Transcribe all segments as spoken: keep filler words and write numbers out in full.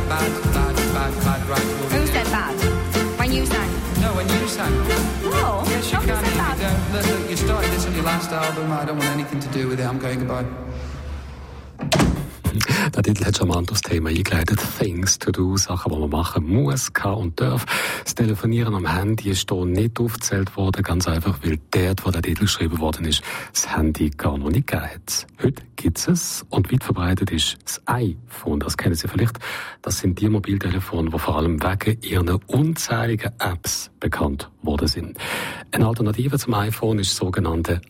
bad, bad, bad, bad, right? Who said bad? When you sang? No, when you sang. No, yes, you nobody can. said bad. You, don't, look, look, you started this on your last album. I don't want anything to do with it. I'm going goodbye. Der Titel hat schon mal das Thema eingeleitet. Things to do, Sachen, die man machen muss, kann und darf. Das Telefonieren am Handy ist hier nicht aufgezählt worden, ganz einfach, weil dort, wo der Titel geschrieben worden ist, das Handy gar noch nicht gegeben hat. Heute gibt es und weit verbreitet ist das iPhone. Das kennen Sie vielleicht. Das sind die Mobiltelefone, die vor allem wegen ihren unzähligen Apps bekannt worden sind. Eine Alternative zum iPhone ist das sogenannte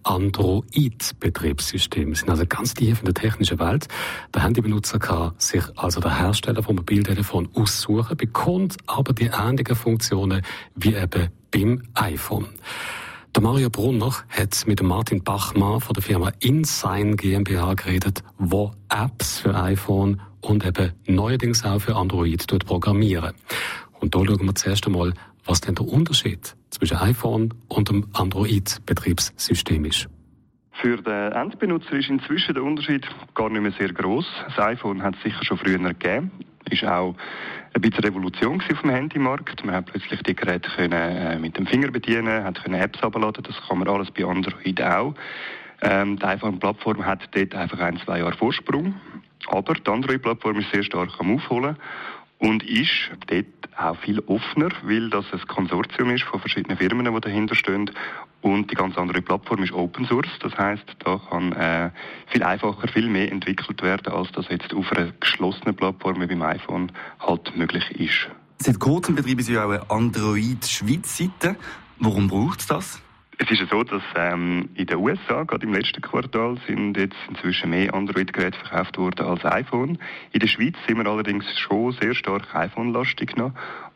Android-Betriebssystem. Sie sind also ganz tief in der technischen Welt. Der Handybenutzer kann sich also der Hersteller von Mobiltelefon aussuchen, bekommt aber die ähnlichen Funktionen wie eben beim iPhone. Der Mario Brunner hat mit Martin Bachmann von der Firma InSign GmbH geredet, wo Apps für iPhone und eben neuerdings auch für Android programmieren. Und da schauen wir zuerst einmal, was denn der Unterschied zwischen iPhone und dem Android-Betriebssystem ist. Für den Endbenutzer ist inzwischen der Unterschied gar nicht mehr sehr gross. Das iPhone hat es sicher schon früher gegeben. Ist auch ein bisschen Revolution auf dem Handymarkt. Man hat plötzlich die Geräte können mit dem Finger bedienen, hat können Apps abladen. Das kann man alles bei Android auch. Ähm, die iPhone-Plattform hat dort einfach ein, zwei Jahre Vorsprung. Aber die Android-Plattform ist sehr stark am Aufholen und ist dort auch viel offener, weil das ein Konsortium ist von verschiedenen Firmen, die dahinter stehen. Und die ganz andere Plattform ist Open Source. Das heisst, da kann äh, viel einfacher, viel mehr entwickelt werden, als das jetzt auf einer geschlossenen Plattform wie beim iPhone halt möglich ist. Seit kurzem betreiben Sie auch eine Android-Schweiz-Seite. Warum braucht es das? Es ist ja so, dass ähm, in den U S A, gerade im letzten Quartal, sind jetzt inzwischen mehr Android-Geräte verkauft worden als iPhone. In der Schweiz sind wir allerdings schon sehr stark iPhone-lastig noch.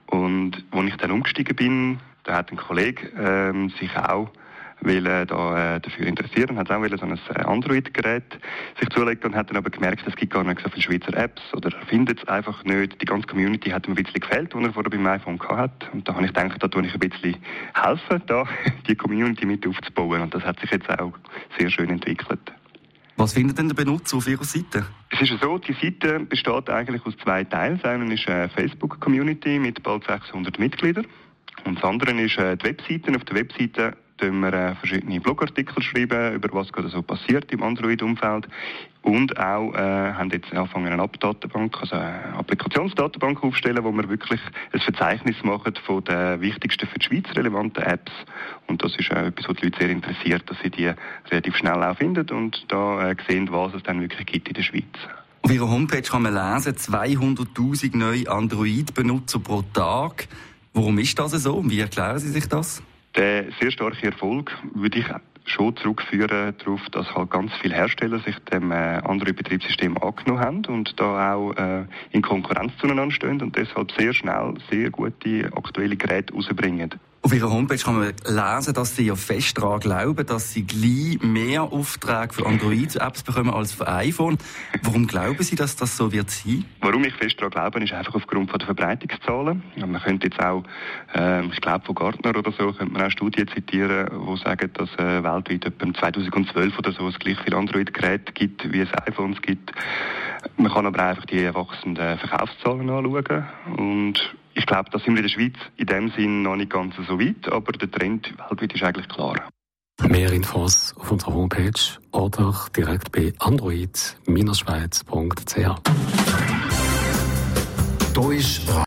Und als ich dann umgestiegen bin, da hat ein Kollege ähm, sich auch will, äh, da, äh, dafür interessieren, hat auch will, so ein Android-Gerät sich zulegen und hat dann aber gemerkt, es gibt gar nicht so viele Schweizer Apps oder er findet es einfach nicht. Die ganze Community hat ihm ein bisschen gefällt, die er vorher beim iPhone hatte. Und da habe ich gedacht, da tue ich ein bisschen helfen, da die Community mit aufzubauen. Und das hat sich jetzt auch sehr schön entwickelt. Was findet denn der Benutzer auf Ihrer Seite? Es ist so, die Seite besteht eigentlich aus zwei Teilen. Das eine ist eine Facebook-Community mit bald sechshundert Mitgliedern. Und das andere ist die Webseite. Auf der Webseite schreiben wir äh, verschiedene Blogartikel schreiben, über was gerade so passiert im Android-Umfeld. Und auch äh, haben jetzt angefangen, eine App-Datenbank, also eine Applikationsdatenbank aufzustellen, wo wir wirklich ein Verzeichnis machen von den wichtigsten für die Schweiz relevanten Apps. Und das ist auch etwas, was die Leute sehr interessiert, dass sie die relativ schnell auch finden und da äh, sehen, was es dann wirklich gibt in der Schweiz. Auf Ihrer Homepage kann man lesen, zweihunderttausend neue Android-Benutzer pro Tag. Warum ist das so und wie erklären Sie sich das? Der sehr starke Erfolg würde ich schon zurückführen darauf, dass halt ganz viele Hersteller sich dem äh, Android-Betriebssystem angenommen haben und da auch äh, in Konkurrenz zueinander stehen und deshalb sehr schnell sehr gute aktuelle Geräte rausbringen. Auf Ihrer Homepage kann man lesen, dass Sie ja fest daran glauben, dass Sie gleich mehr Aufträge für Android-Apps bekommen als für iPhone. Warum glauben Sie, dass das so wird sein? Warum ich fest daran glaube, ist einfach aufgrund der Verbreitungszahlen. Ja, man könnte jetzt auch, äh, ich glaube von Gartner oder so, könnte man auch Studien zitieren, die sagen, dass äh, weltweit etwa zweitausendzwölf oder so es gleich viele Android-Geräte gibt, wie es iPhones gibt. Man kann aber einfach die wachsenden Verkaufszahlen anschauen und ich glaube, da sind wir in der Schweiz in dem Sinn noch nicht ganz so weit, aber der Trend weltweit ist eigentlich klar. Mehr Infos auf unserer Homepage oder direkt bei android Bindestrich schweiz Punkt c h. Da ist